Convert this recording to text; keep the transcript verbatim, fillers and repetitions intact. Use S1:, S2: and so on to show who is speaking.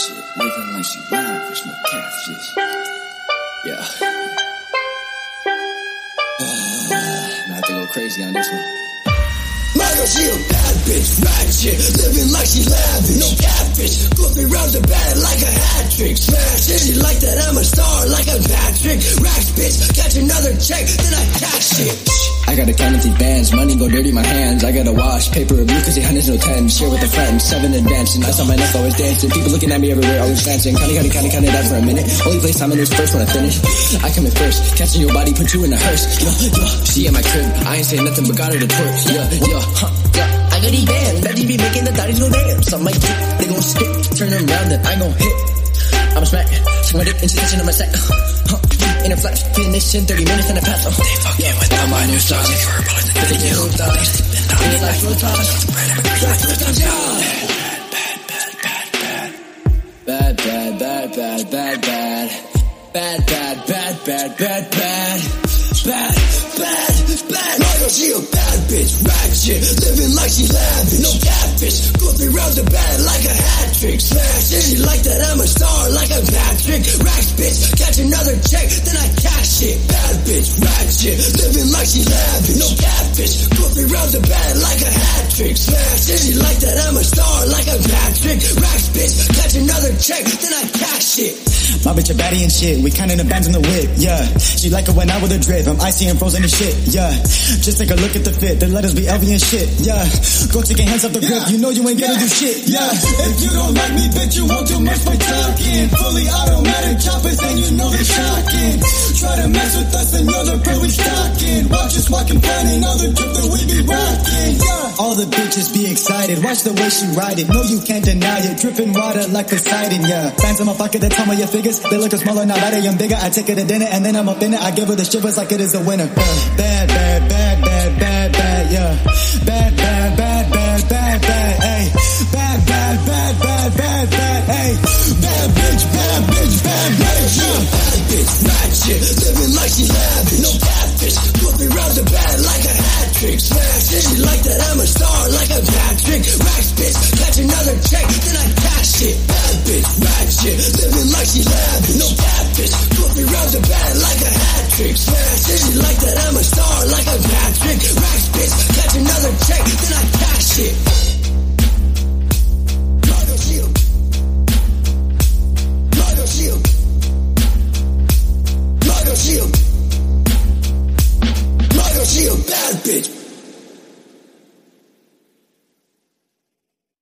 S1: shit. Living like she lavish, no catfish. Yeah. Now I have to go crazy on this one.
S2: Michael, she a bad bitch, ratchet, living like she lavish, no catfish, goofy rounds the bad like a hat trick, smash it, she like that I'm a star like a Patrick, racks bitch, catch another check, then I cash it.
S1: I gotta count these bands, money go dirty my hands, I gotta wash, paper review cause the hundreds no tens, share with a friend, seven advanced, and I saw my neck always dancing, people looking at me everywhere, always dancing, counting, counting, counting, counting that for a minute, only place I'm in is first when I finish, I come in first, catching your body, put you in a hearse, yeah, yeah, she in my crib, I ain't saying nothing but got her to twerk, yeah, yeah, huh, yeah, I got these bands, that G be making the thotties go damn, some might kick, they gon' stick, turn them around, then I gon' hit, I'm a smack, suck my dick into the kitchen of my sack, huh, in a flash, finish in thirty minutes and I pass, oh, they fucking with all my new songs, if you're a bullet, then they get hooked on, and it's like full time, bad, bad, bad, bad, bad, bad, bad, bad, bad, bad, bad, bad, bad, bad, bad, bad,
S2: Michael, she a bad bitch, ratchet, living like she lavish, no catfish, goofy rounds the bad like a hat trick, smash it, she like that I'm a star like a Patrick, racks bitch, catch another check, then I cash it, bad bitch, ratchet, living like she lavish, no catfish, goofy rounds the bad like a hat trick, smash it, she like that I'm a star like a Patrick, racks bitch, catch another check, then I cash it.
S3: My bitch a baddie and shit, we kinda in the bands in the whip, yeah. She like it when I with a drip, I'm icy and frozen and shit, yeah. Just take a look at the fit, the letters be L V and shit, yeah. Go take your hands off the grip, you know you ain't gonna do shit, yeah. If you don't like me, bitch, you won't do much by talking. Fully automatic choppers and you know they're shocking. Try to mess with us and you're the bro we stalking. Watch us walking finding all the drip that we be rocking, yeah. All the bitches be excited, watch the way she ride it, no you can't deny it. Dripping water like Poseidon, yeah. Fans in my pocket that tell me your figures, they look smaller, now that I am bigger. I take her to dinner and then I'm up in it, I give her the shivers like it is a winter. Uh, bad, bad, bad, bad, bad, bad, yeah. Bad, bad, bad, bad, bad, bad, ayy. Bad, bad, bad, bad, bad, bad, ayy. Bad bitch, bad bitch, bad bitch, yeah.
S2: Bad bitch, ratchet, living like she lavish, no catfish, goofy rounds the bad like a hat trick, smash it, she like that I'm a star like a Patrick, racks bitch, catch another check, then I cash it, bad bitch, ratchet, living like she lavish, no catfish, goofy rounds the bad like a hat trick, smash it, she like that I'm a star like a Patrick, racks bitch, catch another check, then I cash it. Michael Shield, Michael Shield, Michael Shield, Michael Shield, bad bitch.